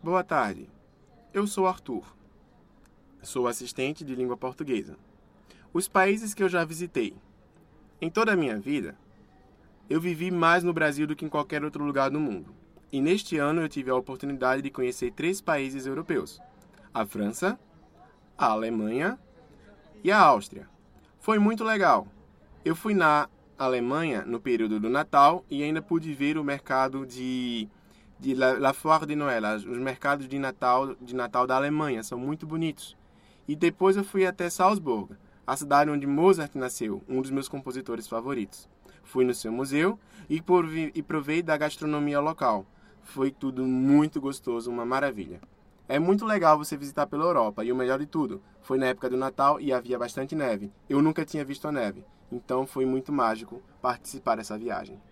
Boa tarde, eu sou Arthur. Sou assistente de língua portuguesa. Os países que eu já visitei. Em toda a minha vida, eu vivi mais no Brasil do que em qualquer outro lugar do mundo. E neste ano eu tive a oportunidade de conhecer 3 países europeus: a França, a Alemanha e a Áustria. Foi muito legal. Eu fui na Alemanha no período do Natal e ainda pude ver o mercado de La Foire de Noël, os mercados de Natal da Alemanha, são muito bonitos. E depois eu fui até Salzburgo, a cidade onde Mozart nasceu, um dos meus compositores favoritos. Fui no seu museu e provei da gastronomia local. Foi tudo muito gostoso, uma maravilha. É muito legal você visitar pela Europa, e o melhor de tudo, foi na época do Natal e havia bastante neve. Eu nunca tinha visto a neve, então foi muito mágico participar dessa viagem.